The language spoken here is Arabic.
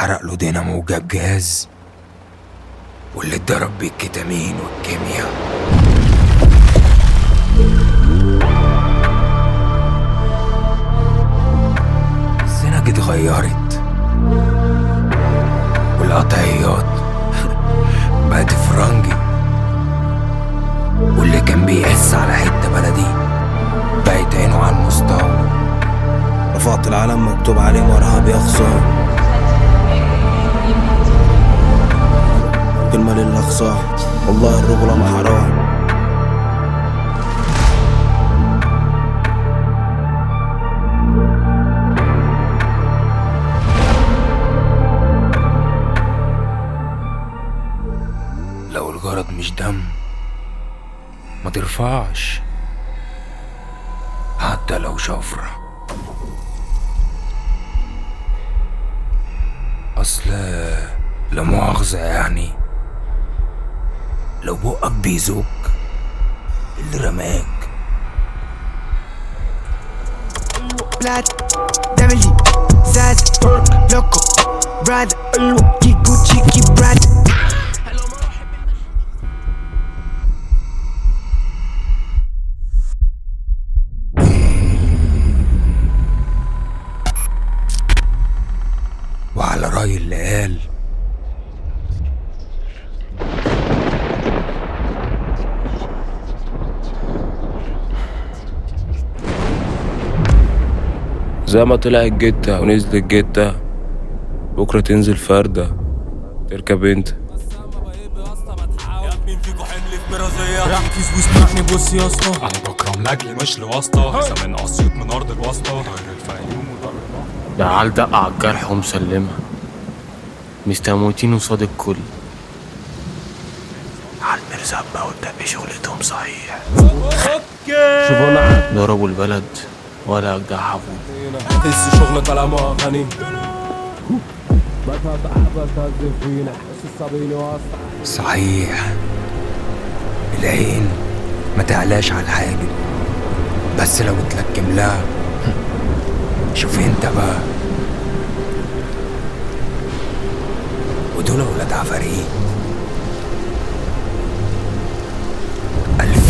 اتحرق له دينامو وجاب جهاز، واللي اتضرب بالكتامين والكيمياء. السنج اتغيرت والقطعيات بقت فرنجي، واللي كان بيقس على حتة بلدي بقت عينه على المستوى. رفعت العلم مكتوب عليه مرهب يا خصام، كلمة للأخصام والله الرجولة ما حرام. لو الغرض مش دم ما ترفعش حتى لو شفرة. اصل لا مؤاخذة يعني، لو بقك بيزوك اللي رماك. بلاد داملي زاز لوكو براد كيكو تشيكي براد. وعلى رأي اللي قال، زي ما طلع الجتة ونزل الجتة، بكرة تنزل فردة تركب انت. ركز واسمعني بص يا اسطى، انا بكرم لاجلي مش لواسطة، زمان قصيت من ارض الواسطة، طاير الفيوم ودار. ده عال دق على الجرح ومسلمها، مستموتين قصاد الكل. على المرزبة والدق شغلتهم صحيح. شوفونا ضربوا البلد ولا أجدع حبوب. هز شغلك على اغاني صحيح العين ما تعلاش على الحاجب، بس لو اتلكم لها شوف انت بقى. ودول ولاد عفاريت 2000